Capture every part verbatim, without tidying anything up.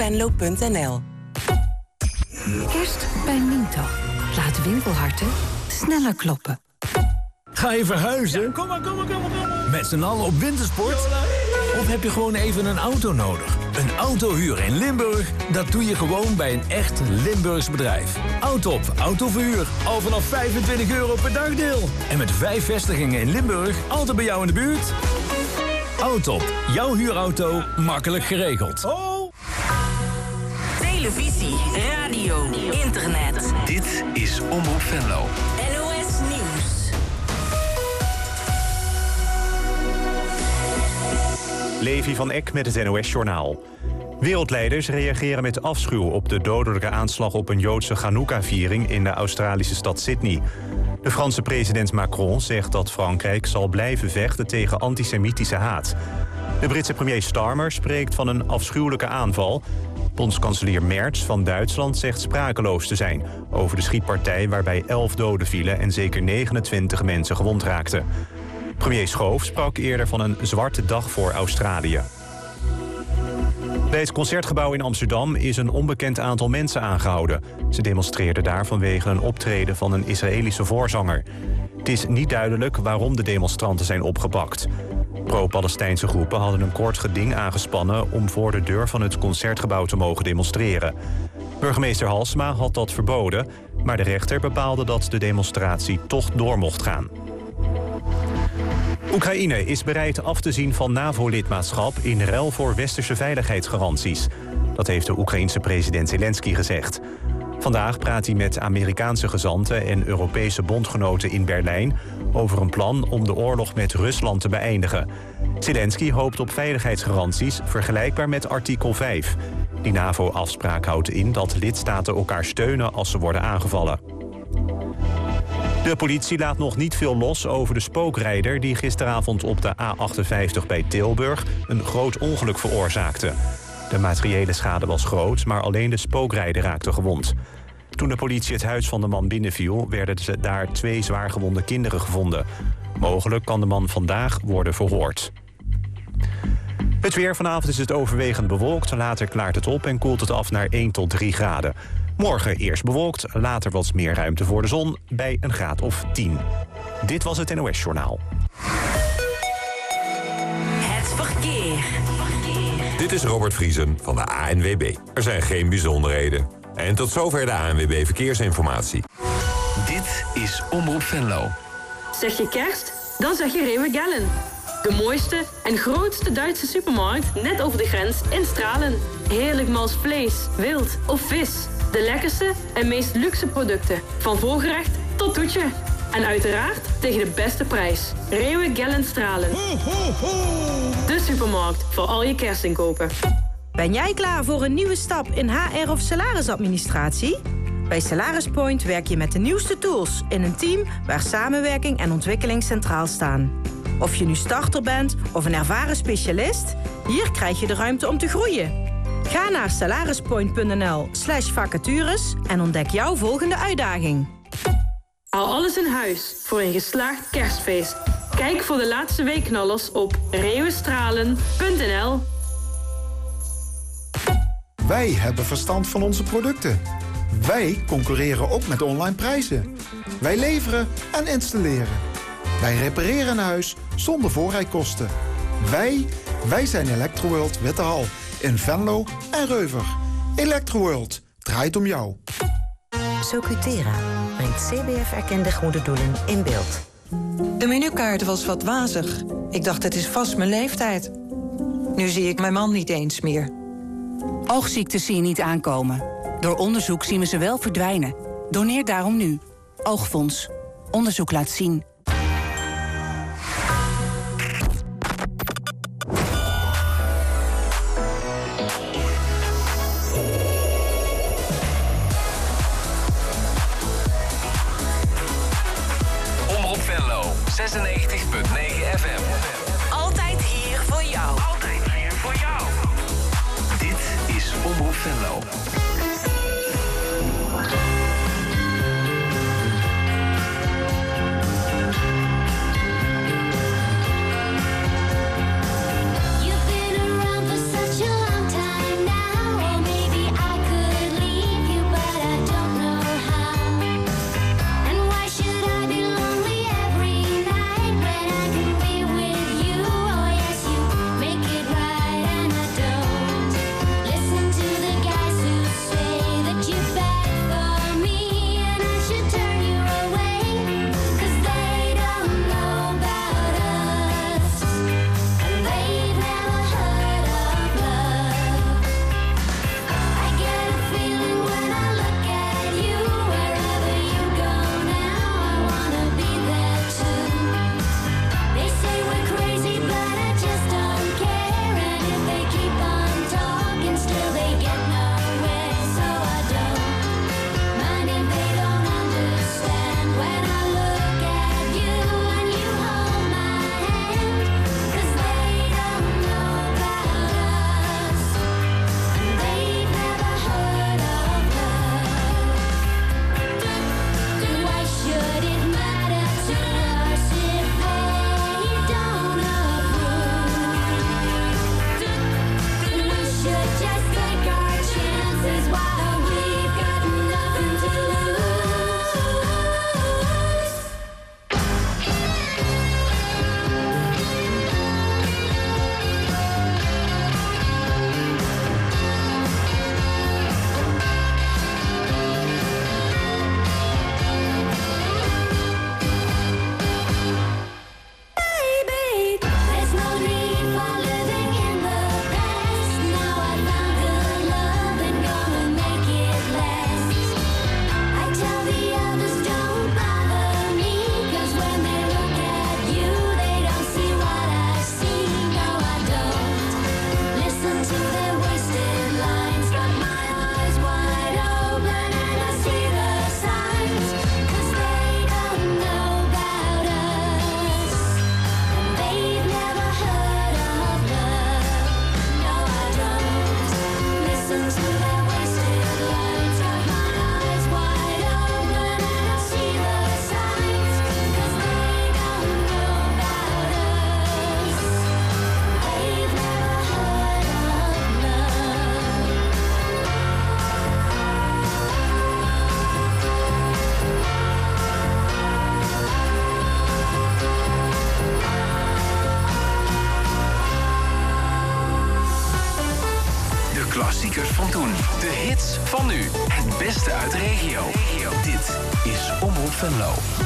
venlo punt n l. Kerst bij Minto. Laat winkelharten sneller kloppen. Ga je verhuizen? Ja, kom maar, kom maar, kom maar, kom maar. Met z'n allen op wintersport? Of heb je gewoon even een auto nodig? Een autohuur in Limburg? Dat doe je gewoon bij een echt Limburgs bedrijf. Autop Autoverhuur. Al vanaf vijfentwintig euro per dagdeel. En met vijf vestigingen in Limburg, altijd bij jou in de buurt. Autop, jouw huurauto, makkelijk geregeld. Oh. Televisie, radio, internet. Dit is Omroep Venlo. N O S Nieuws. Levi van Eck met het N O S-journaal. Wereldleiders reageren met afschuw op de dodelijke aanslag op een Joodse Chanukka-viering in de Australische stad Sydney. De Franse president Macron zegt dat Frankrijk zal blijven vechten tegen antisemitische haat. De Britse premier Starmer spreekt van een afschuwelijke aanval. Bondskanselier Merz van Duitsland zegt sprakeloos te zijn over de schietpartij waarbij elf doden vielen en zeker negenentwintig mensen gewond raakten. Premier Schoof sprak eerder van een zwarte dag voor Australië. Bij het Concertgebouw in Amsterdam is een onbekend aantal mensen aangehouden. Ze demonstreerden daar vanwege een optreden van een Israëlische voorzanger. Het is niet duidelijk waarom de demonstranten zijn opgepakt. Pro-Palestijnse groepen hadden een kort geding aangespannen om voor de deur van het Concertgebouw te mogen demonstreren. Burgemeester Halsema had dat verboden, maar de rechter bepaalde dat de demonstratie toch door mocht gaan. Oekraïne is bereid af te zien van NAVO-lidmaatschap in ruil voor westerse veiligheidsgaranties. Dat heeft de Oekraïense president Zelensky gezegd. Vandaag praat hij met Amerikaanse gezanten en Europese bondgenoten in Berlijn over een plan om de oorlog met Rusland te beëindigen. Zelensky hoopt op veiligheidsgaranties vergelijkbaar met artikel vijf. Die NAVO-afspraak houdt in dat lidstaten elkaar steunen als ze worden aangevallen. De politie laat nog niet veel los over de spookrijder die gisteravond op de A achtenvijftig bij Tilburg een groot ongeluk veroorzaakte. De materiële schade was groot, maar alleen de spookrijder raakte gewond. Toen de politie het huis van de man binnenviel, werden ze daar twee zwaargewonde kinderen gevonden. Mogelijk kan de man vandaag worden verhoord. Het weer: vanavond is het overwegend bewolkt, later klaart het op en koelt het af naar één tot drie graden. Morgen eerst bewolkt, later wat meer ruimte voor de zon, bij een graad of tien. Dit was het N O S-journaal. Het verkeer. Dit is Robert Vriesen van de A N W B. Er zijn geen bijzonderheden. En tot zover de A N W B Verkeersinformatie. Dit is Omroep Venlo. Zeg je kerst? Dan zeg je Rewe Gellen. De mooiste en grootste Duitse supermarkt net over de grens in Stralen. Heerlijk mals vlees, wild of vis. De lekkerste en meest luxe producten. Van voorgerecht tot toetje. En uiteraard tegen de beste prijs. Rewe Gellen Stralen. De supermarkt voor al je kerstinkopen. Ben jij klaar voor een nieuwe stap in H R of salarisadministratie? Bij Salaris Point werk je met de nieuwste tools in een team waar samenwerking en ontwikkeling centraal staan. Of je nu starter bent of een ervaren specialist, hier krijg je de ruimte om te groeien. Ga naar salarispoint.nl slash vacatures en ontdek jouw volgende uitdaging. Al alles in huis voor een geslaagd kerstfeest. Kijk voor de laatste weekknallers op rewestralen punt n l. Wij hebben verstand van onze producten. Wij concurreren ook met online prijzen. Wij leveren en installeren. Wij repareren een huis zonder voorrijkosten. Wij, wij zijn Electroworld Wittehal in Venlo en Reuver. Electroworld draait om jou. Socutera brengt C B F-erkende goede doelen in beeld. De menukaart was wat wazig. Ik dacht, het is vast mijn leeftijd. Nu zie ik mijn man niet eens meer. Oogziektes zie je niet aankomen. Door onderzoek zien we ze wel verdwijnen. Doneer daarom nu. Oogfonds. Onderzoek laat zien. Omroep Venlo, zesennegentig punt negen F M. Altijd hier voor jou. Altijd hier voor jou. Dit is Omroep Venlo. You've been around for such a long time now. van toen. De hits van nu. Het beste uit de regio. Dit is Omroep Venlo.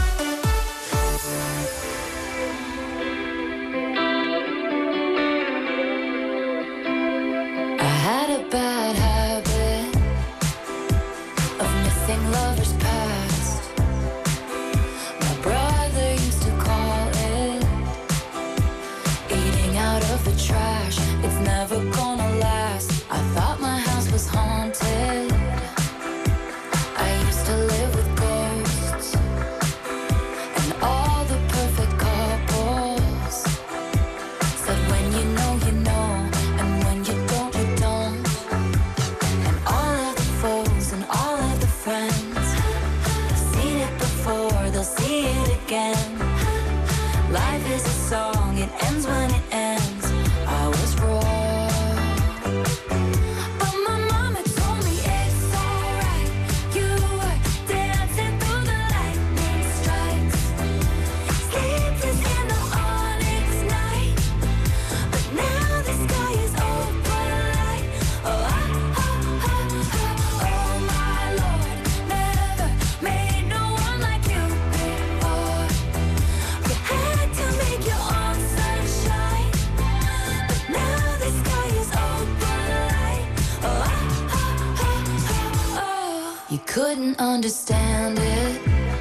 I had a bad habit of missing lovers past. My brother used to call it eating out of the trash. It's never gonna last. I thought my house was haunted. I used to live with ghosts and all the perfect couples. Said when you know, you know, and when you don't, you don't. And all of the foes and all of the friends have seen it before, they'll see it again. Life is a song, it ends when it ends. I was wrong, but my mama told me it's alright. You were dancing through the lightning strikes, sleepless in the onyx night. But now the sky is open light. Oh, ah, ah, ah, ah. Oh my Lord, never made no one like you before. You had to make your own sunshine. But now the sky is open light. Oh, ah, ah, ah, ah, oh. You couldn't understand it,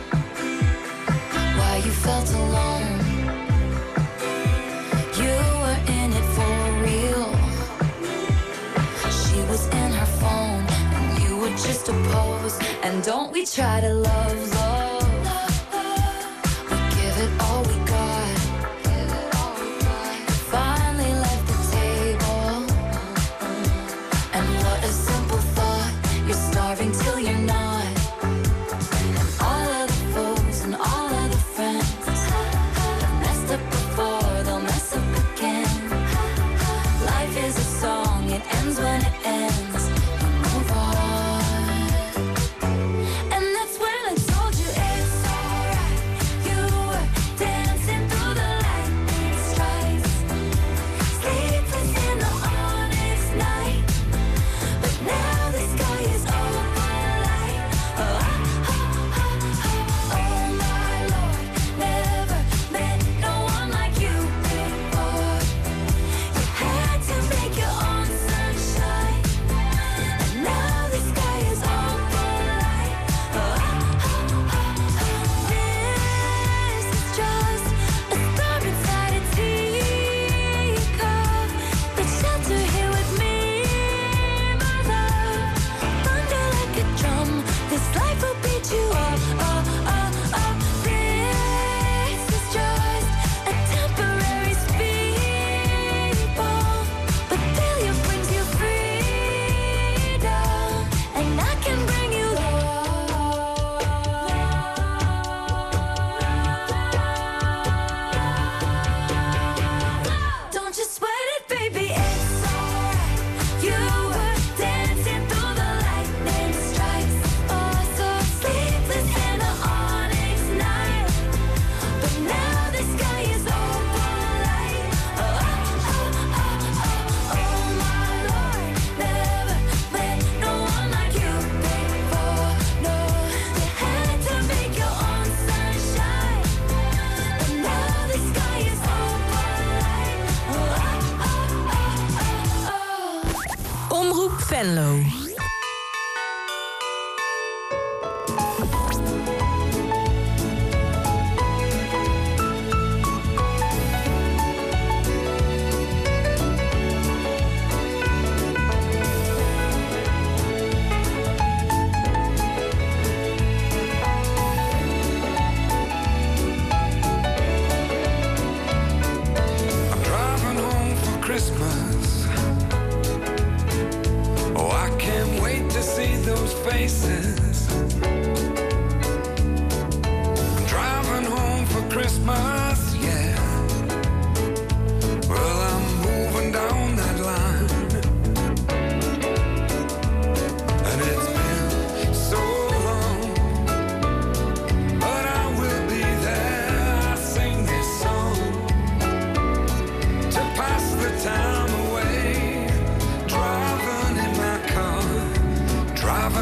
why you felt alone. You were in it for real. She was in her phone, and you were just a pose. And don't we try to love, love? We give it all we got. Finally left the table, and what a simple thought. You're starving till you're not. And all of the foes and all of the friends have messed up before, they'll mess up again. Life is a song, it ends when it ends. You move on. And that's when I told you it's alright. You were dancing through the lightning strikes, sleepless in the onyx night. But now the sky is open light.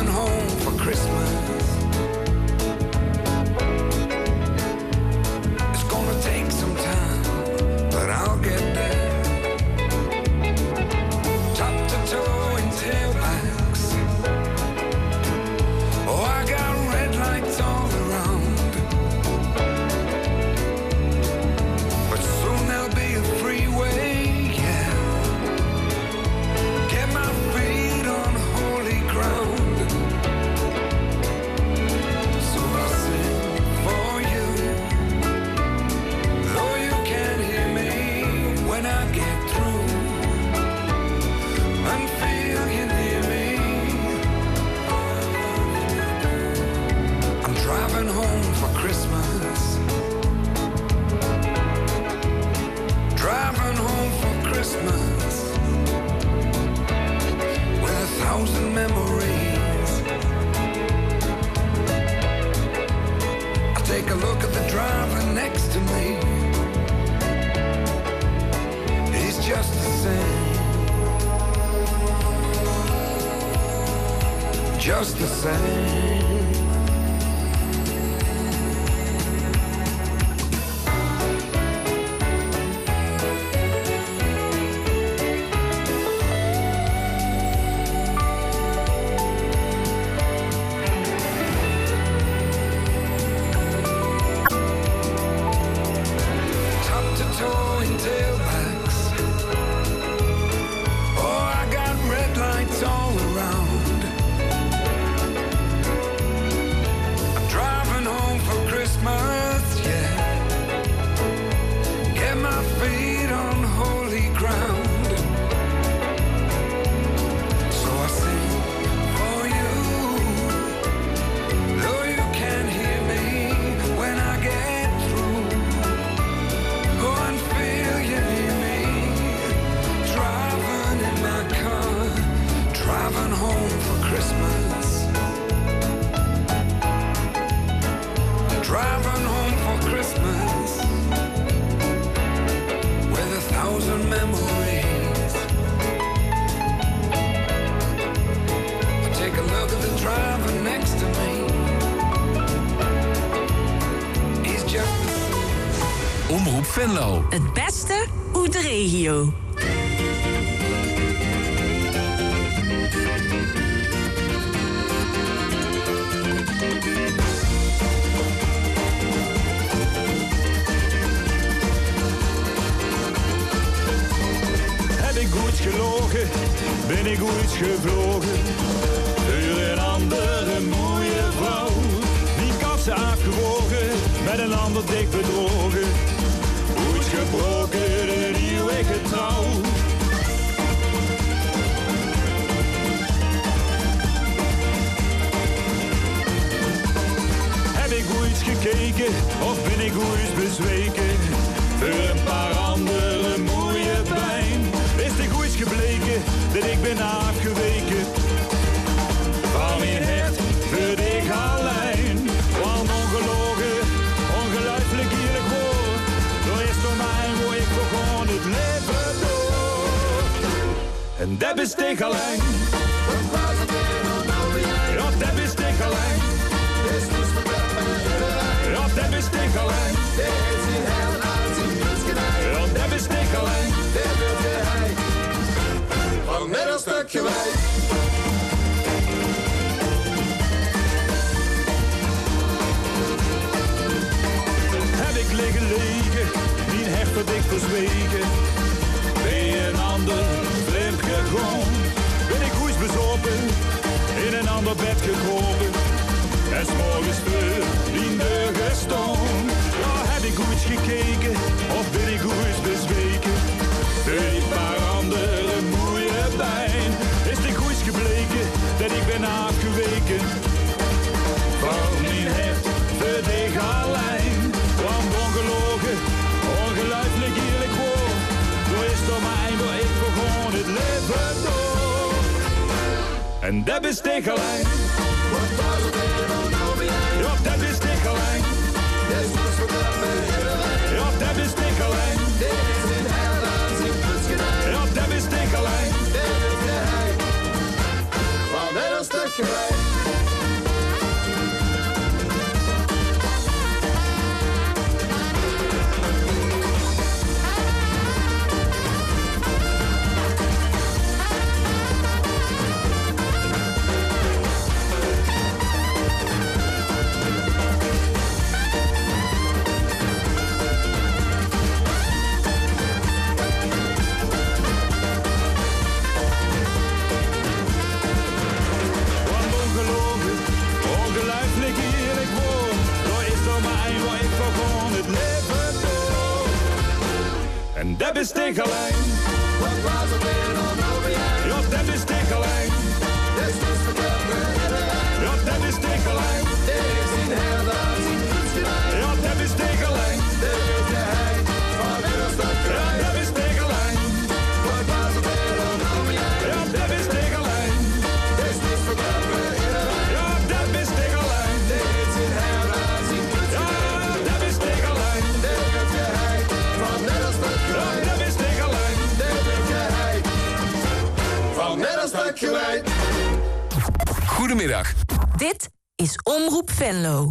driving home for Christmas. It's gonna take some time, but I'll get there. Top to toe in tailbacks. Oh, I got red lights all around. But soon there'll be a freeway, yeah. Get my feet on holy ground. So I'll sing for you, though you can't hear me when I get through. And feel you near me. I'm driving home for Christmas. Driving home for Christmas. With a thousand memories. I take a look at the driver next to me. He's just the same. Just the same. Top to toe in tailbacks. Oh, I got red lights all around. I'm driving home for Christmas, yeah. Get my feet on holy ground. So I sing for you, though you can't hear me when I get through. Go and feel you near me. Driving in my car, driving home for Christmas. Driving home for Christmas. With a thousand memories. I take a look at the driver next to me. He's just the same. Omroep Venlo. Het beste uit de regio. Heb ik goed gelogen, ben ik goed gevlogen. Voor een andere mooie vrouw. Die kassen afgewogen, met een ander dik bedrogen. Goed gebroken, een eeuwige trouw. Heb ik goed gekeken, of ben ik goed bezweken? Voor een paar andere mooie pijn. Is het goed gebleken, dat ik ben afgeweken. Van mijn hart, voor ik alleen. Want ongelogen, ongeluidelijk eerlijk woord. Door is door mij, waar ik begon het leven door. En dat is ik alleen. Ja, dat is ik alleen. Ja, dat is ik alleen. Ja, dat is ik alleen. Van net een stukje wij. Heb ik liggen liggen, niet hecht wat ik verzwegen. Ben een ander vreemd gegaan. Ben ik goed bezopen, in een ander bed gekropen. En 's morgens vroeg in de gestaan. Ja, heb ik goed gekeken, of ben ik goed bezweken? Voor die paar andere mooie pijn. Is het goed gebleken, dat ik ben afgeweken. Van mijn hart, voor dich alleen. Want ongelogen, ongeluidelijk eerlijk woord. Door is door mij, waar ik begon het leven door. En dat is dich alleen. Ja, dat is dich alleen. Ja, dat is dich alleen. Ja, dat is dich alleen. Van net een stukje wij. is Stekelijn. Ja, dat is Stekelijn. Ja, dat is Stekelijn. Ja, dat is Stekelijn. Ja, dat is Stekelijn. Ja, dat is Stekelijn. Ja, dat is Stekelijn. Goedemiddag. Dit is Omroep Venlo.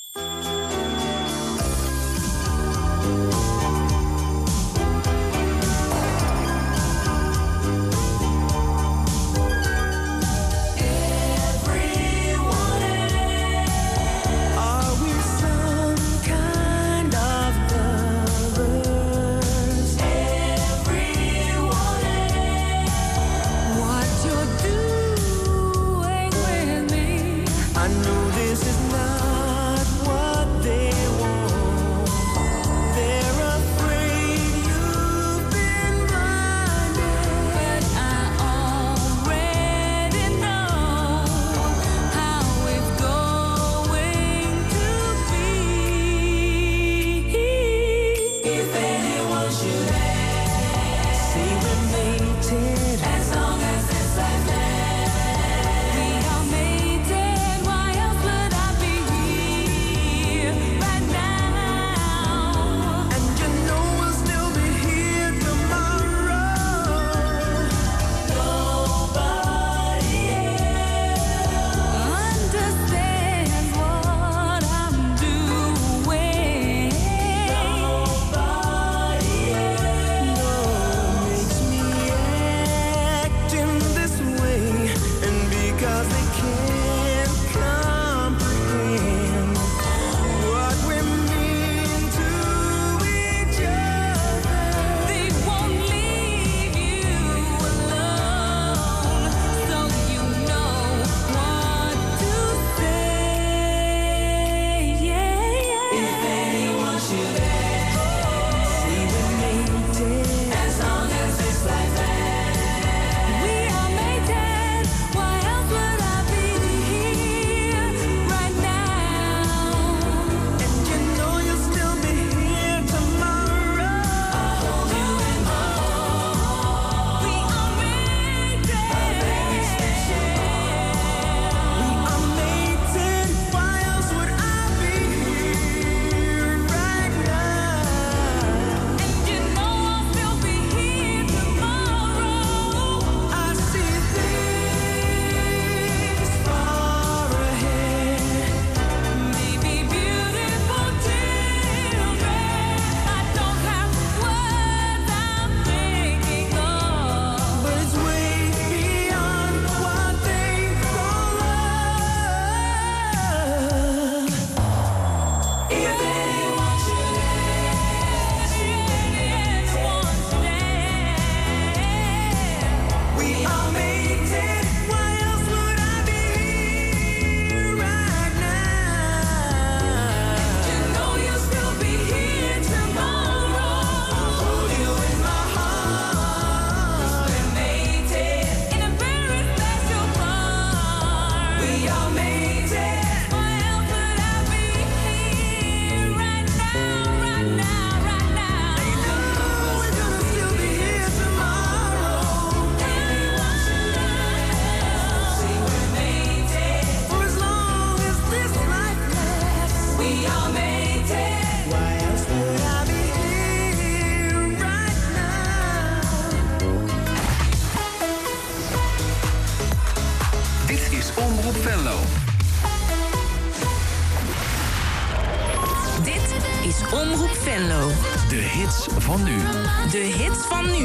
Omroep Venlo. De hits van nu. De hits van nu.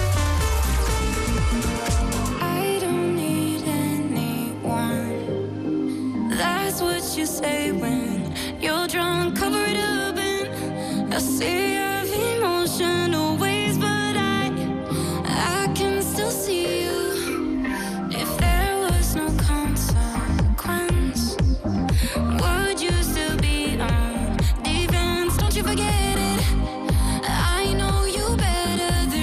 I don't need anyone. That's what you say when you're drunk, cover it up in a sea of emotional waves, but I, I can still see you. If there was no consequence, would you still be on defense? Don't you forget it. I know you better than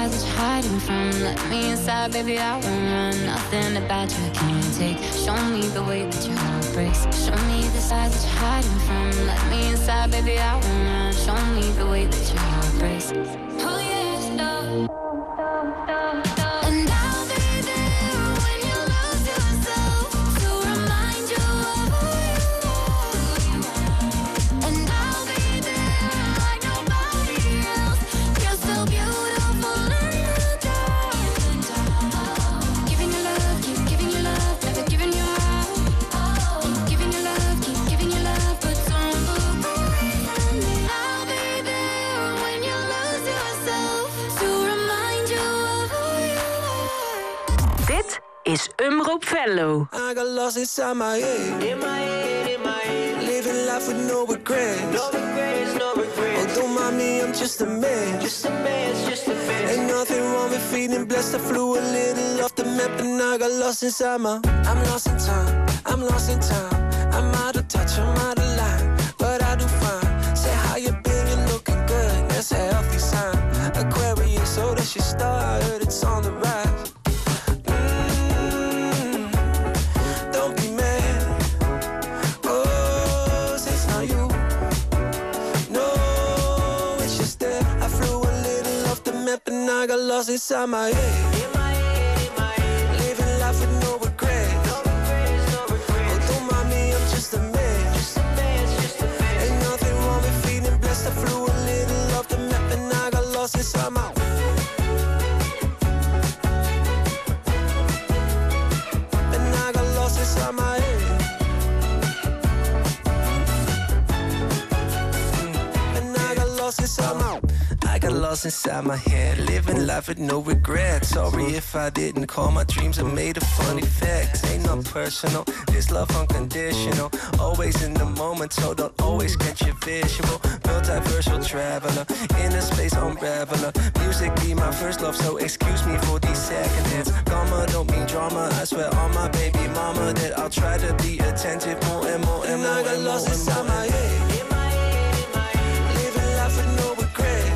that you're hiding from. Let me inside, baby, I won't run. Nothing about you I can't take. Show me the way that your heart breaks. Show me the side that you're hiding from. Let me inside, baby, I won't run. Show me the way that your heart breaks. Oh yeah, stop. And I'll be there when you lose yourself to remind you of who you are. And I'll be there like nobody else. You're so beautiful in the dark. Giving you love, keep giving you love, never giving you up. Keep giving you love, keep giving you love, but don't look away from me. I'll be there when you lose yourself to remind you of who you are. Dit is Omroep Venlo. I got lost inside my head. In my head, in my head. Living life with no regrets. No regrets, no regrets. Oh, don't mind me, I'm just a man. Just a man, just a man. Ain't nothing wrong with feeling blessed. I flew a little off the map and I got lost inside my. I'm lost in time, I'm lost in time. I'm out of touch, I'm out of line. But I do fine. Say how you been, you looking good. That's a healthy sign. Aquarius, so that's your star. I heard it's on the rise. Don't be mad. Oh, say it's not you. No, it's just that I flew a little off the map and I got lost inside my head. In my head, in my head. Living life with no regrets. No regrets, no regrets. Oh, don't mind me, I'm just a man. Just a man, just a man. Ain't nothing wrong with feeling blessed. I flew a little off the map and I got lost inside my. And I got lost inside my head. And I got lost inside my. I got lost inside my head, living life with no regrets. Sorry if I didn't call my dreams are made of funny facts. Ain't no personal, this love unconditional. Always in the moment, so don't always get your visual. Multiversal traveler, inner space unraveler. Music be my first love, so excuse me for these second hits. Karma don't mean drama, I swear on my baby mama that I'll try to be attentive more and more and, and more. I got and lost more inside my head. In my head, in my head. Living life with no regrets.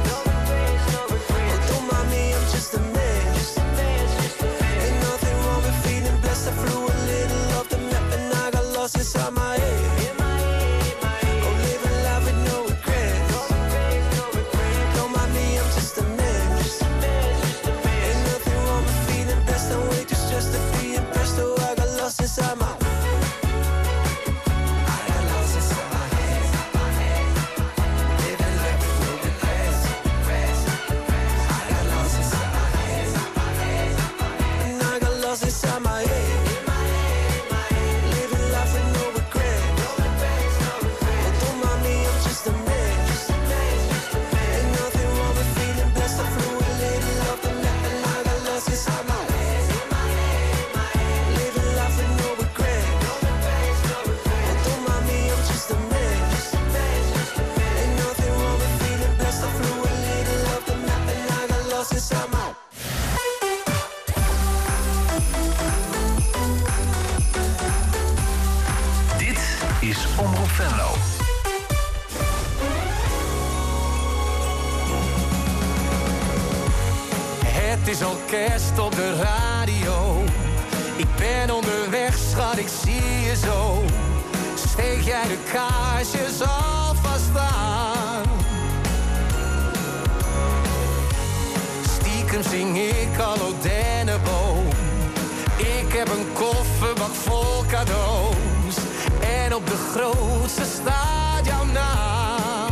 Just a man, just a man, just a man. Ain't nothing wrong with feeling blessed. I flew a little off the map and I got lost inside my head. In my head, in my head. Oh, living life with no regrets. No regrets, no regrets. Don't mind me, I'm just a man, just a man, just a man. Ain't nothing wrong with feeling blessed. I'm way too stressed to be impressed. Oh, I got lost inside my. I got lost inside my head. Living life with no regrets. I got lost inside. Inside my head, living life with no regrets. Oh, don't mind me, I'm just a man. Ain't nothing wrong with feeling blessed. I flew a little off the map and I got lost inside my head. Living life with no regrets. Oh, don't mind me, I'm just a man. Ain't nothing wrong with feeling blessed. I flew a little off the map and I got lost inside my. Is Omroep Venlo. Het is al kerst op de radio. Ik ben onderweg, schat, ik zie je zo. Steek jij de kaarsjes alvast aan. Stiekem zing ik al O Denneboom. Ik heb een kofferbak vol cadeaus. En op de grootste staat jouw naam.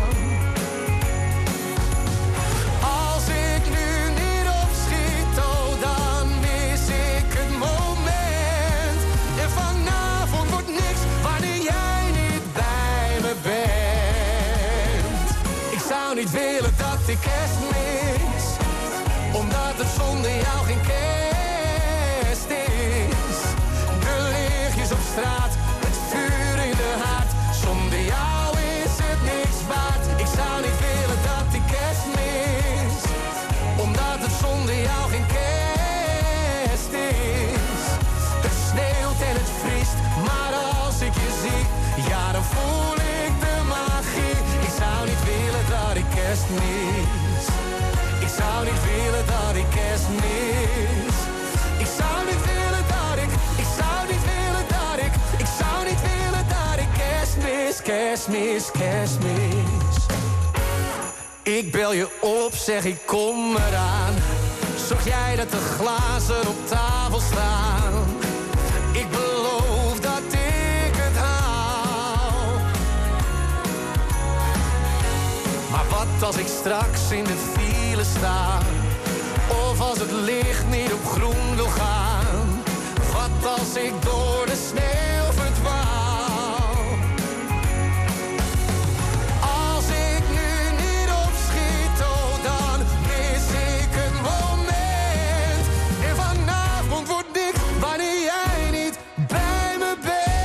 Als ik nu niet opschiet, oh, dan mis ik het moment. En vanavond wordt niks wanneer jij niet bij me bent. Ik zou niet willen dat ik kerst mis, omdat het zonder jou geen kerst is. De lichtjes op straat, vuur in de haard, zonder jou is het niks waard. Ik zou niet willen dat ik kerst mis, omdat het zonder jou geen kerst is. Het sneeuwt en het vriest, maar als ik je zie, ja, dan voel ik de magie. Ik zou niet willen dat ik kerst mis, ik zou zou niet willen dat ik kerst mis. Ik zou niet willen dat ik, ik zou niet willen dat ik, ik zou niet willen dat ik kerst mis, kerst mis, kerst mis. Ik bel je op, zeg ik kom eraan. Zorg jij dat de glazen op tafel staan. Ik beloof dat ik het haal. Maar wat als ik straks in de file sta? Of als het licht niet op groen wil gaan? Wat als ik door de sneeuw verdwaal? Als ik nu niet opschiet, oh dan mis ik het moment. En vanavond wordt niks wanneer jij niet bij me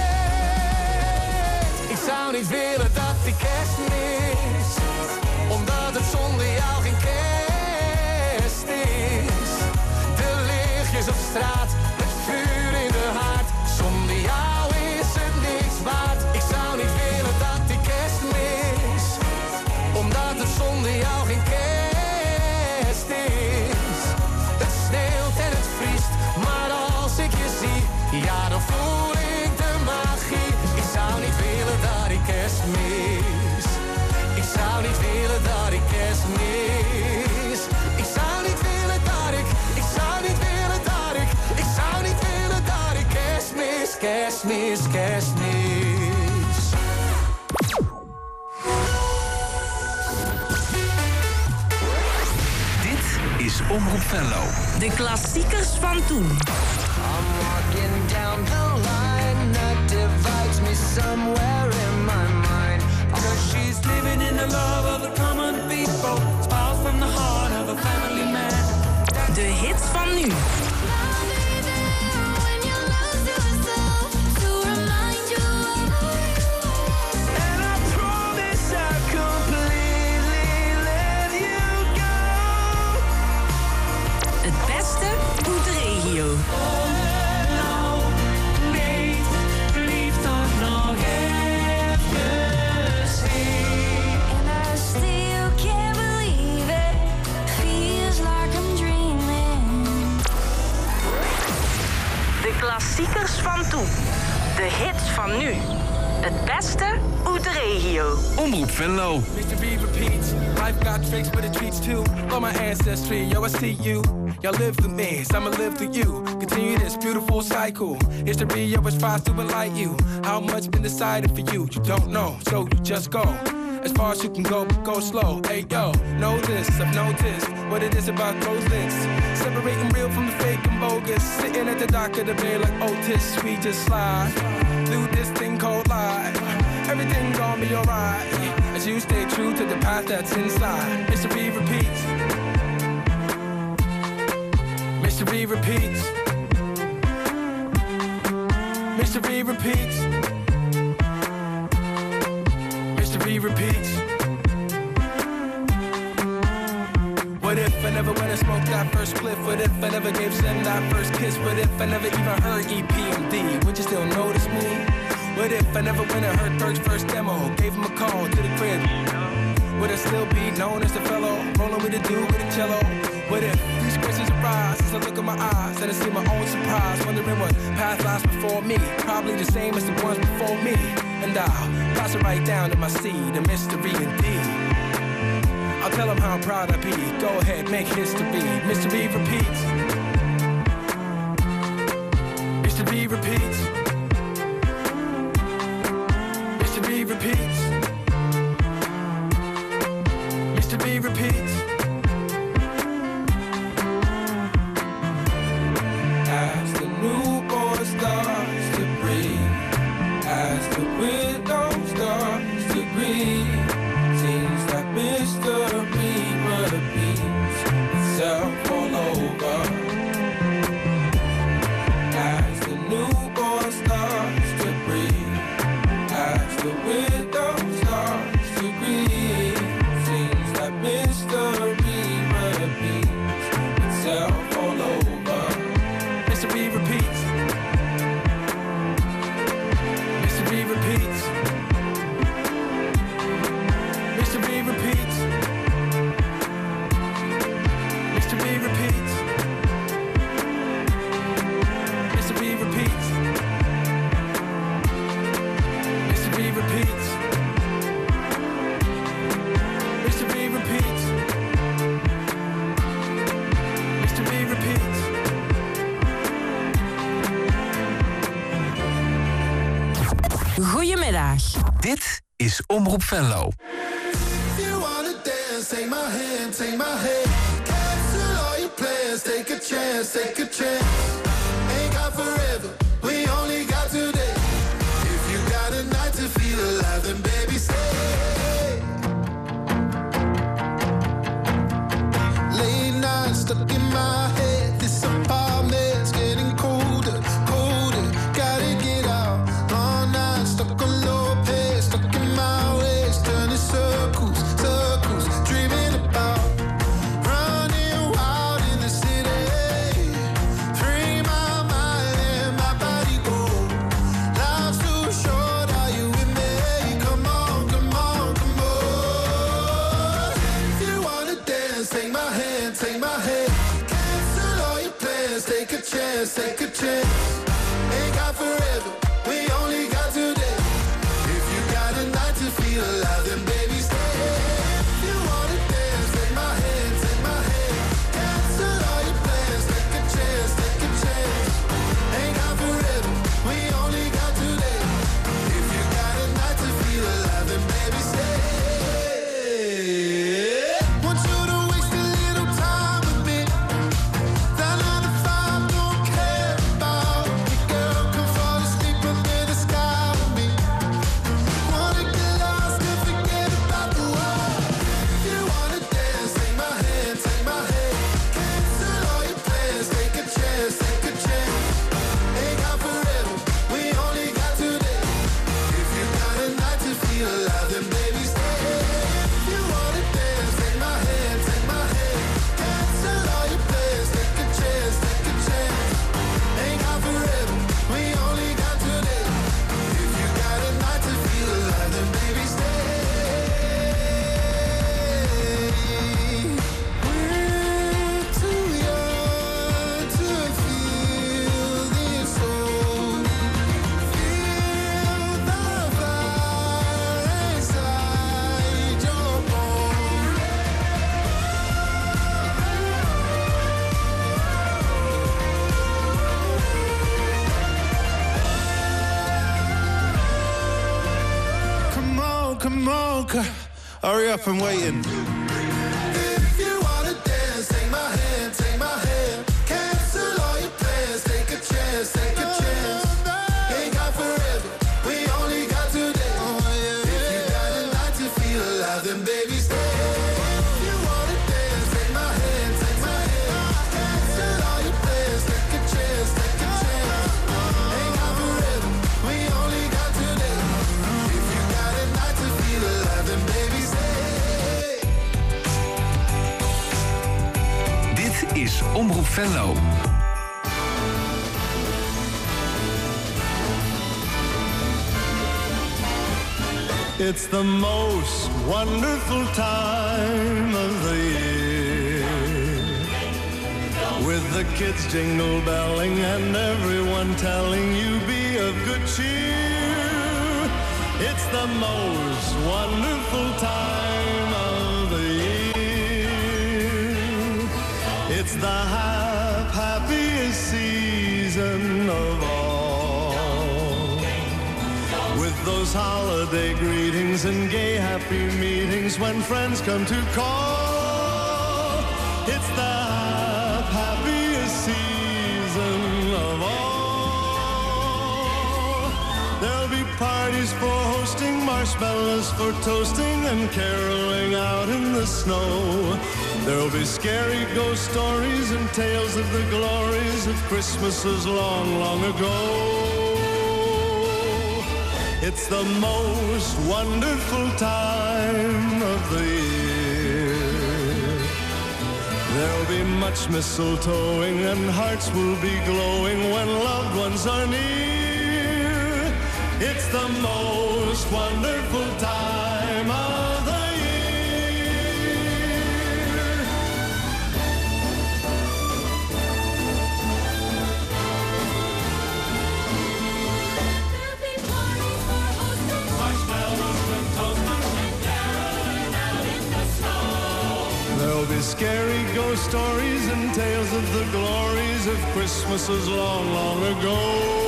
bent. Ik zou niet willen dat ik kerst mis, omdat het zonder jou geen kerst is. De lichtjes op straat, het vuur in de haard. Zonder jou is het niks waard. Ik zou niet willen dat ik kerst mis, omdat het zonder jou geen kerst is. Het sneeuwt en het vriest, maar als ik je zie, ja dan voel ik de magie. Ik zou niet willen dat ik kerst mis. Ik zou niet willen dat ik kerst mis. Ik zou niet willen dat ik, ik zou niet willen dat ik, ik zou niet willen dat ik kerst mis, kerst mis, kerst mis. Dit is Omroep Venlo. De klassiekers van toen. I'm walking down the line that divides me somewhere in my mind. Cause she's living in the love of the common people. Smiles from the heart of a family man. De hits van nu. And I promise I completely let you go. Het beste uit de regio. Nou, nee, lief toch nog even zien. And I still can't believe it. Feels like I'm dreaming. De klassiekers van toen. De hits van nu. Het beste uit de regio. Omroep Venlo. mister B repeats. Life got tricks, but it treats too. Love my ancestry, yo, I see you. Y'all live through me, so I'ma live through you. Continue this beautiful cycle. History always tries to enlighten you. How much been decided for you? You don't know, so you just go. As far as you can go, but go slow. Hey, yo, know this, I've noticed what it is about those links. Separating real from the fake and bogus. Sitting at the dock of the bay like Otis, we just slide through this thing called life. Everything gonna be alright as you stay true to the path that's inside. Mystery repeats. Mystery repeats. Mystery repeats. Mystery repeats. What if I never went and smoked that first spliff? What if I never gave Zen that first kiss? What if I never even heard E P M D? Would you still notice me? What if I never went and heard Berg's first demo? Gave him a call to the crib. Would I still be known as the fellow rolling with a dude with a cello? What if these questions arise as I look in my eyes and I see my own surprise, wondering what path lies before me? Probably the same as the ones before me. And I'll pass it right down to my seed, a mystery indeed. I'll tell them how proud I be. Go ahead, make history. Mystery repeats. Mystery repeats. Mystery repeats. Mystery repeats. As the newborn starts to breathe, as the window starts to green, seems like mystery repeats itself all over. As the newborn starts to breathe, as the window starts to green, seems like mystery repeats. Mister B repeats. Mister B repeats. Goedemiddag. Dit is Omroep Venlo. You wanna dance, take my hand, take my hand. Cancel all your plans, take a chance, take a chance. Ain't got forever, we only got today. If you got a night to feel alive, then baby stay. Late night stuck in my head, this apartment's getting colder, colder. Gotta get out, long night stuck on low pace, stuck in my ways, turning circles, circles, dreaming about running wild in the city. Free my mind and my body go. Life's too short, are you with me? Come on, come on, come on. If you wanna dance, take my hand, take my hand. Cancel all your plans, take a chance, take a chance. Ain't got forever, we only got today. If you got a night to feel alive, then baby stay. If you wanna dance, take my hand, take my hand. Cancel all your plans, take a chance, take a chance. Ain't got forever, we only got today. If you got a night to feel alive, then baby stay. Want you to waste a little time with me. That nine to five don't care about me, girl. Come fall asleep under the sky with me. Wanna get lost and forget about the world. If you wanna dance, take my hand, take my hand. Cancel all your plans, take a chance, take a chance. Ain't got forever, we only got today. If you got a night to feel alive, then baby stay. If you wanna dance, take my hand, take my hand. Cancel all your plans, take a chance, take a chance. Ain't got forever, we only got today. If you got a night to feel alive, then baby stay. We're too young to feel this old. Feel the fire inside your bones. Come on, come on, c- hurry up, I'm waiting. If you wanna dance, take my hand, take my hand. Cancel all your plans, take a chance, take a chance. Ain't got forever, we only got today. If you got a night to feel alive, then baby stay. If you wanna dance, take my hand, take my hand. Cancel all your plans, take a chance, take a chance. Ain't got forever, we only got today. If you got a night to feel alive, then baby stay. Dit is Omroep Venlo. It's the most wonderful time of the year, with the kids jingle belling and everyone telling you be of good cheer. It's the most wonderful time of the year. It's the hap- happiest season of all, with those holiday greetings and gay happy meetings when friends come to call. It's the hap- happiest season of all. There'll be parties for hosting, marshmallows for toasting, and caroling out in the snow. There'll be scary ghost stories and tales of the glories of Christmases long, long ago. It's the most wonderful time of the year. There'll be much mistletoeing and hearts will be glowing when loved ones are near. It's the most wonderful time of the year. scary ghost stories and tales of the glories of Christmases long, long ago.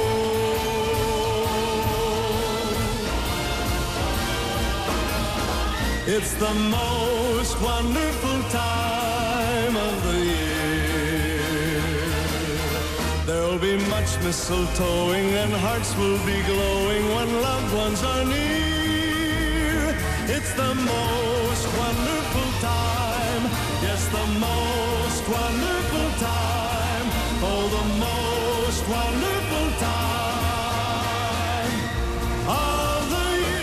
It's the most wonderful time of the year. There'll be much mistletoeing and hearts will be glowing when loved ones are near. It's the most wonderful time, yes, the most wonderful time, oh, the most wonderful time of the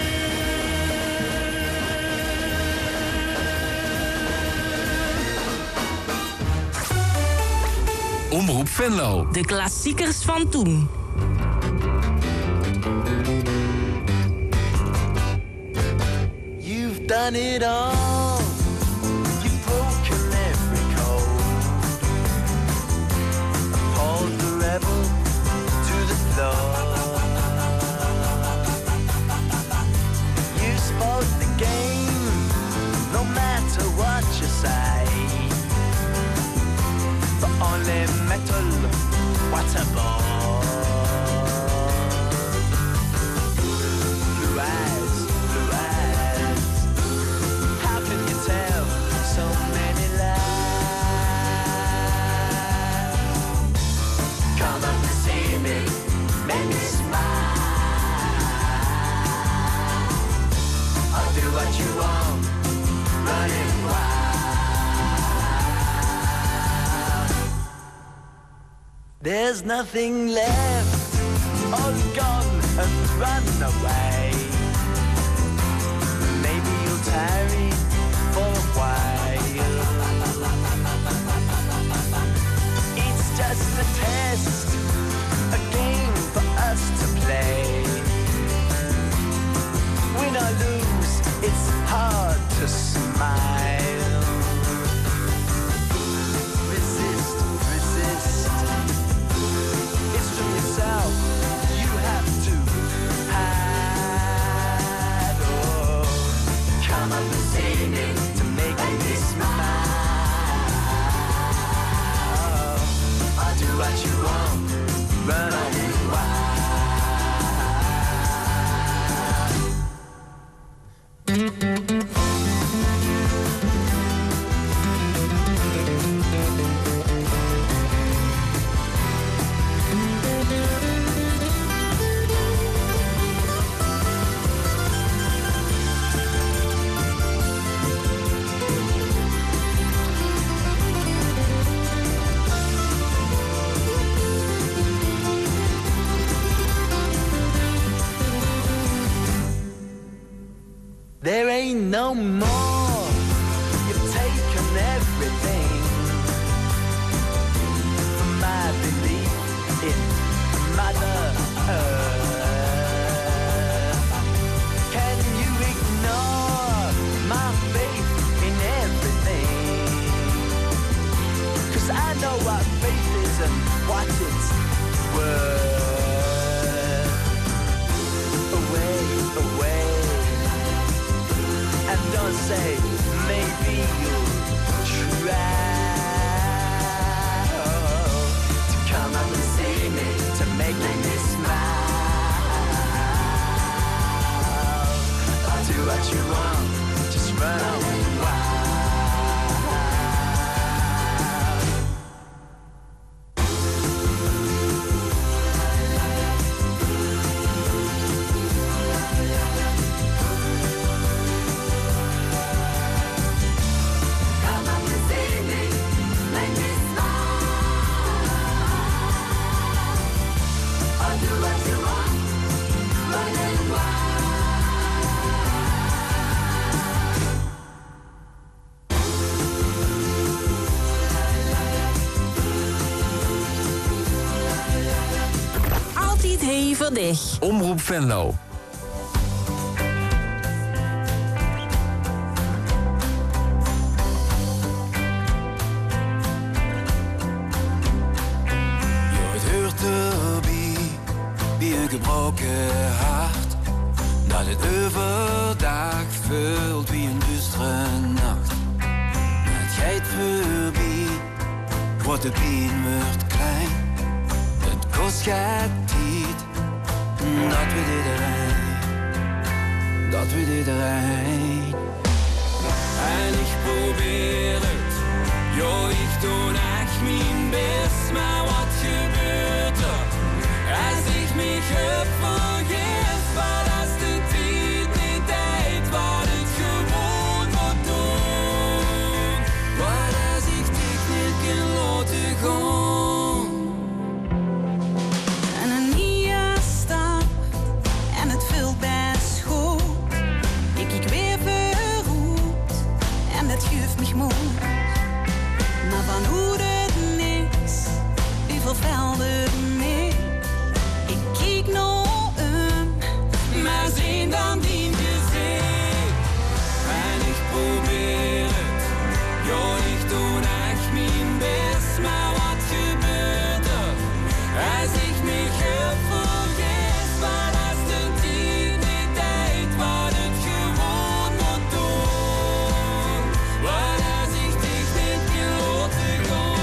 year. Omroep Venlo. De klassiekers van toen. You've done it all. You've broken every code. Appalled the rebel to the floor. You spoke the game, no matter what you say. But only metal, what a bore. Blue eyes, blue eyes. How can you tell so many lies? Come up to see me, make me smile. I'll do what you want, running wild. There's nothing left, all gone and run away. Maybe you'll tarry for a while. It's just a test, a game for us to play. Win or lose, it's hard to smile. Resist, resist. It's from yourself you have to hide. Oh, come up and see me to make me smile. I'll do what you want, run away wild. There ain't no more. You've taken everything from my belief in Mother Earth. Can you ignore my faith in everything? 'Cause I know what faith is and what it's worth. Away, away. And don't say, maybe you'll try to come up and see me, to make me smile. I'll do what you want, just run away wild. Hevig. Omroep Venlo. Het hoort erbij, bij een gebroken hart. Dat het overdag voelt wie een duistere nacht. Het geit de pijn wordt klein. Het kost gaat tijd, dat weet iedereen. Dat weet iedereen. En ik probeer het, jo, ik doe echt mijn best. Maar wat gebeurt er als ik me heb vergeet? Wat als de tijd niet deed, wat het gewoon moet doen? Wat als ik dich niet kan laten gaan? En een nieuwe stap, en het voelt best goed. Ik kijk weer verroet, en dat geeft me moed. Maar van hoe het niks, hoeveel velden meer. Ik kijk nog um, maar zien dan die gezicht. En ik probeer het, jo, ik doe echt mijn best. Maar wat gebeurt er als ik me heb vergeet? Wat als de tijd niet deed, wat het gewoon moet doen? Wat als ik dich niet kan laten gaan?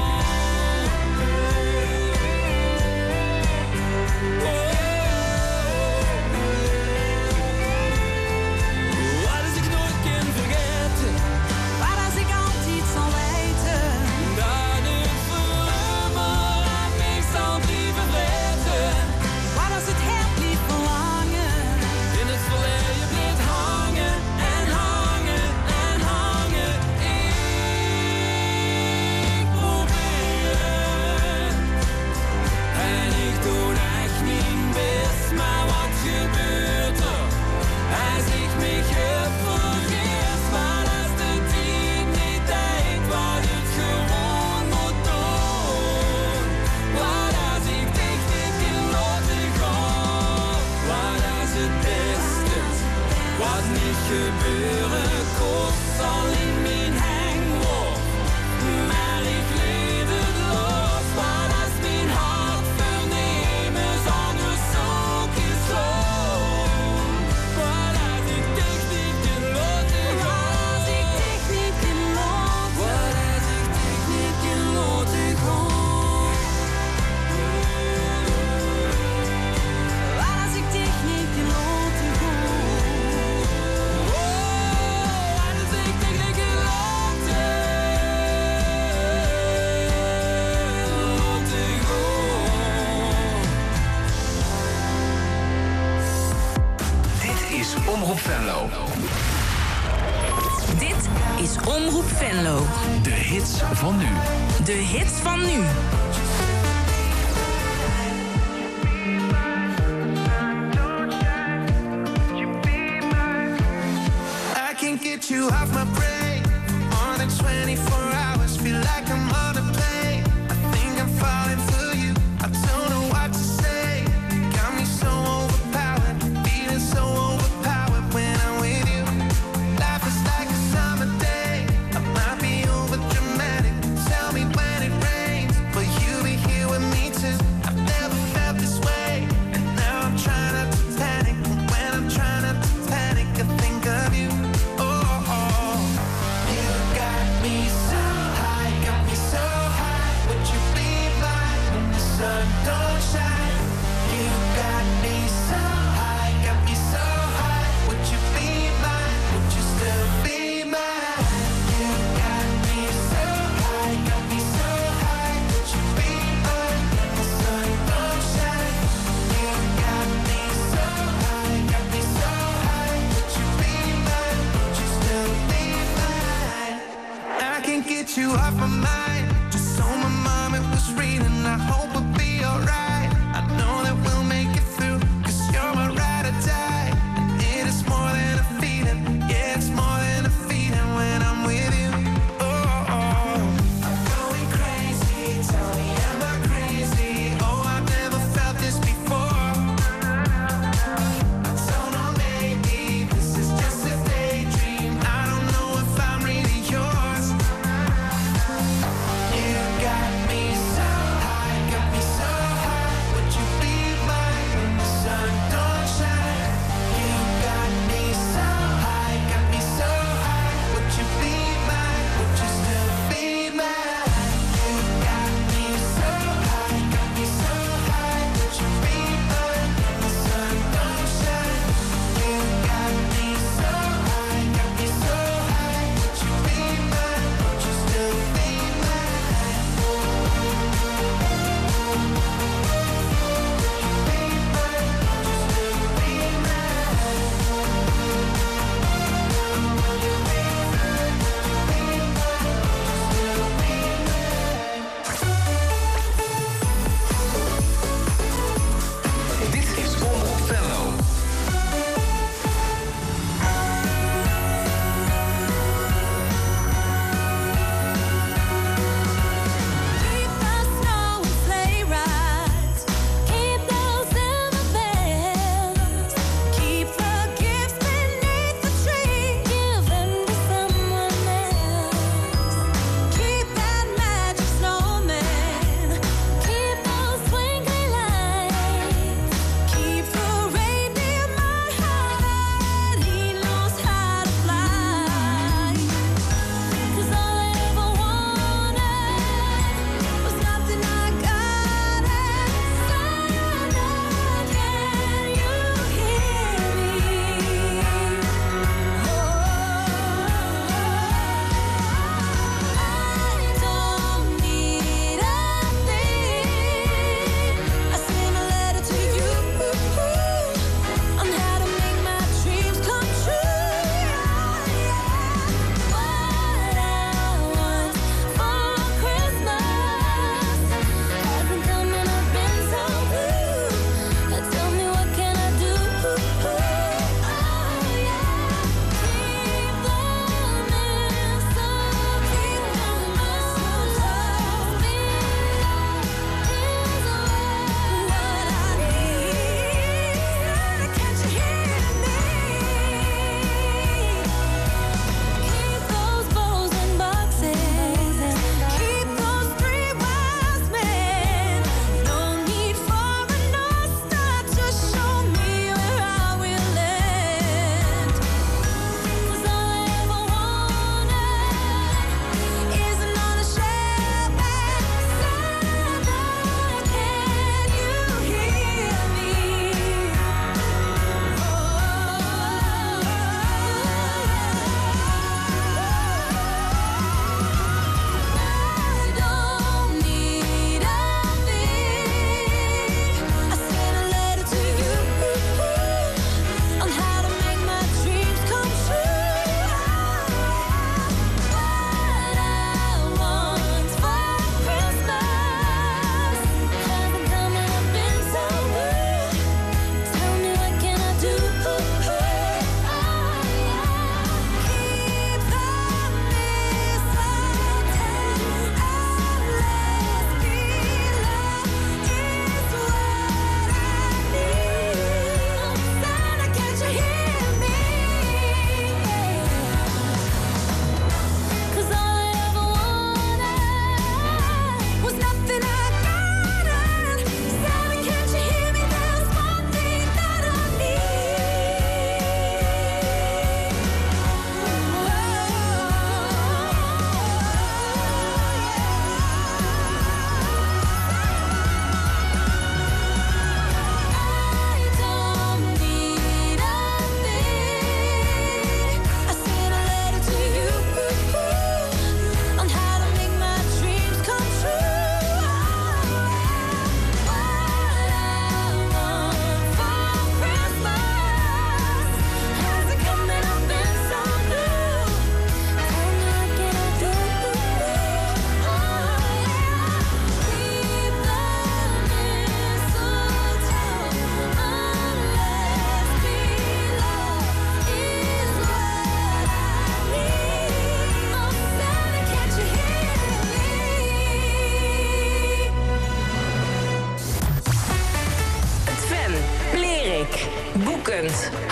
Wat als ik nooit kan vergeten? Wat als ik altijd zal weten? Dat het voor immer aan mij zal blijven weten. Wat als het hart blijft verlangen? In het verleden blijft hangen en hangen en hangen. Ik probeer het. En ik doe echt mijn best. Maar wat gebeurt er als ik me heb vergeet? Wat als de tijd niet deed, wat het gewoon moet doen? Wat als ik dich niet kan laten gaan? Wat als het beste wat niet gebeuren kost, zal in mijn hang wordt? Maar ik leef het los. Wat als mijn hart vernemen zonder zoekjes sloot? Wat als ik dich niet kan laten gaan? Als ik dich niet kan laten. Wat als ik dich niet kan laten gaan? Wat als ik dich niet kan laten gaan? Oh, wat als ik dich niet kan laten laten gaan? Dit is Omroep Venlo. Dit is Omroep Venlo. De hits van nu. De hits van nu. I can't get you off my brain more than twenty-four hours. Feel like I'm on a plane. I think I'm falling for you. I don't know what to say. Got me so overpowered, feeling so overpowered when I'm with you. Life is like a summer day. I might be over dramatic. Tell me when it rains, will you be here with me too? I've never felt this way, and now I'm trying not to panic. When I'm trying not to panic, I think of you. Oh, oh. You got me so high, got me so high. Would you be mine when the sun don't shine? You got me so high, got me so high. Would you be mine? Would you still be mine? You got me so high, got me so high. Would you be mine when the sun don't shine? You got me so high, got me so high. Would you be mine? Would you still be mine? I can't get you off my mind. Just so my mom it was reading. I hope we'll be alright. I know that we'll make it through. Cause you're my ride or die. And it is more than a feeling. Yeah, it's more than a feeling when I'm with you. Oh, oh. I'm going crazy. Tell me, am I crazy? Oh, I've never felt this before. I don't know, maybe this is just a daydream. I don't know if I'm really yours. You got me so high, got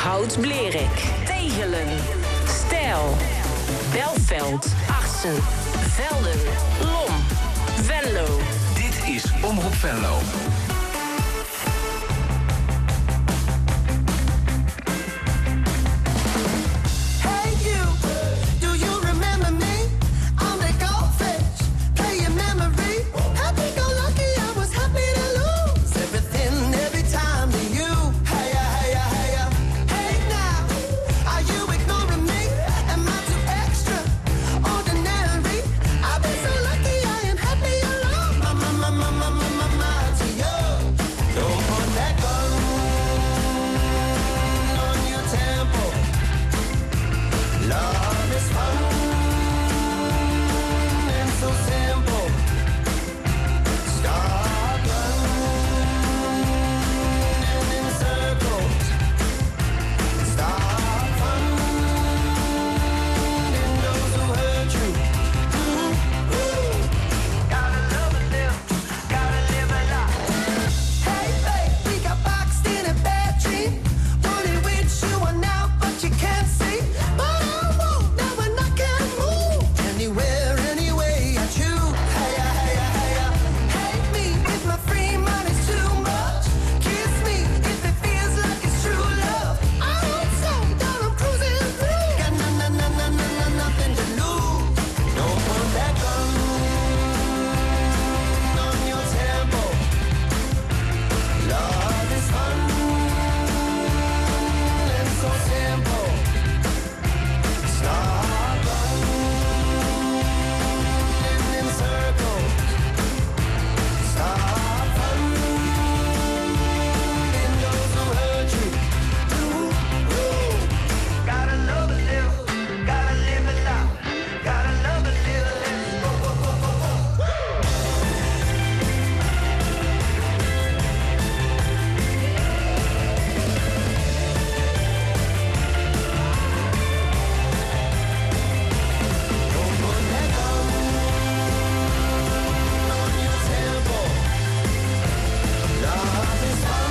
Hout-Blerik, Tegelen, Stijl, Belveld, Achtsen, Velden, Lom, Venlo. Dit is Omroep Venlo. Hey you, do you remember me? I'm the goldfish, play your memory. Happy go lucky, I was happy to lose everything every time to you. Hey ya, hey ya, hey ya. Hey now, are you ignoring me? Am I too extra ordinary? I've been so lucky, I am happy alone. My, my, my, my, my, my, my, my, to you. Don't put that gun on your temple. Love is fun and so simple. Start running in circles. Start finding those who hurt you. Ooh, ooh. Gotta love it, live. Gotta live a lot. Hey, babe, we got boxed in a bad dream. Wanted with you and now, but you can't see. But I won't, now and I can't move. Anywhere, anyway, I choose. Hey, ya, hey, ya, hey, ya. Hate me if my free money's too much. Kiss me if it feels like it's true love. I hope so, that I'm cruising through. Got na na na na na na nothing to lose. Don't put that gun on your temple. Love is fun and so simple. Start running in circles. Start finding those who hurt you. Ooh, ooh. Gotta love it, live. Gotta live it loud. Gotta love it, live. Let's go, go, go, go, go. Don't put that gun on your temple. Love is fun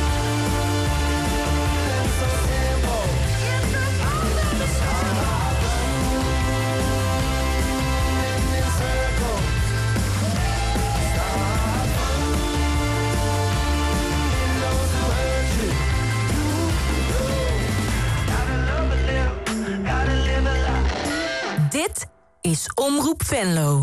and so simple. Start running in circles. Start finding those who hurt you. Gotta love it, live. Gotta live a lot. Dit is Omroep Venlo.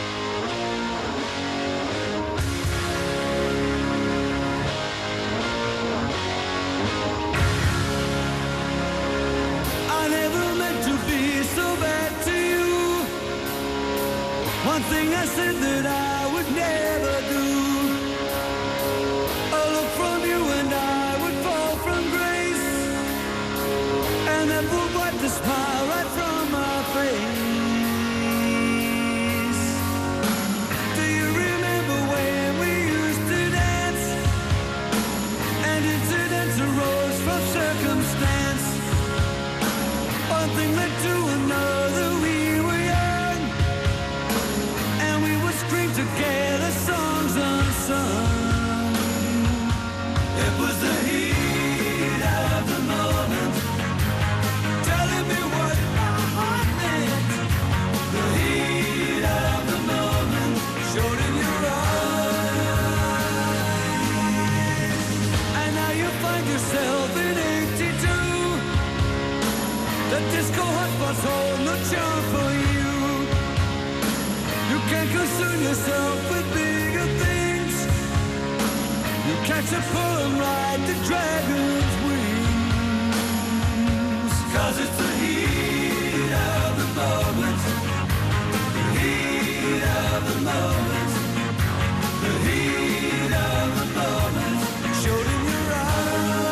I never meant to be so bad to you. One thing I said that I would never do. A look from you and I would fall from grace, and that would wipe the smile right from my face. Do you remember when we used to dance? And incidents arose from circumstance. One thing led to another, we were young, and we would scream together songs unsung. It was the heat of the moment, telling me what my heart meant. The heat of the moment showed in your eyes, and now you find yourself in eighty-two. The disco hotspot's hold no charm for you. You can't concern yourself with bigger things. You catch a pull and ride the dragon's wings. Cause it's the heat of the moment. The heat of the moment. The heat of the moment showed in your eyes.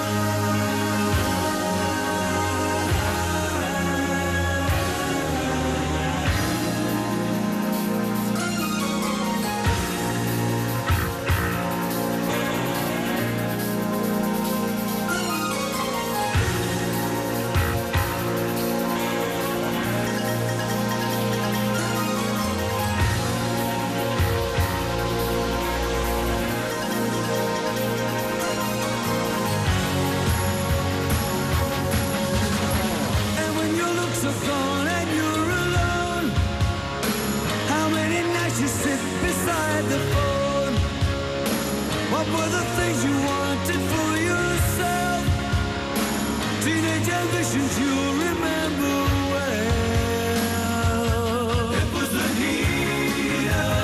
een bisschen June.